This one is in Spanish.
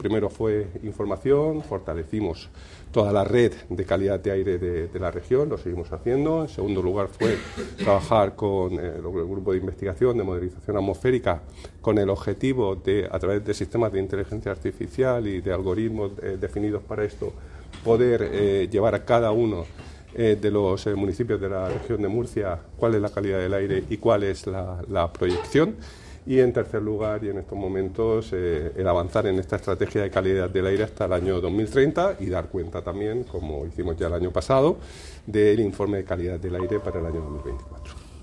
Primero fue información, fortalecimos toda la red de calidad de aire de la región, lo seguimos haciendo. En segundo lugar fue trabajar con el grupo de investigación de modelización atmosférica con el objetivo de, a través de sistemas de inteligencia artificial y de algoritmos definidos para esto, poder llevar a cada uno de los municipios de la región de Murcia cuál es la calidad del aire y cuál es la proyección. Y en tercer lugar, y en estos momentos, el avanzar en esta estrategia de calidad del aire hasta el año 2030 y dar cuenta también, como hicimos ya el año pasado, del informe de calidad del aire para el año 2024.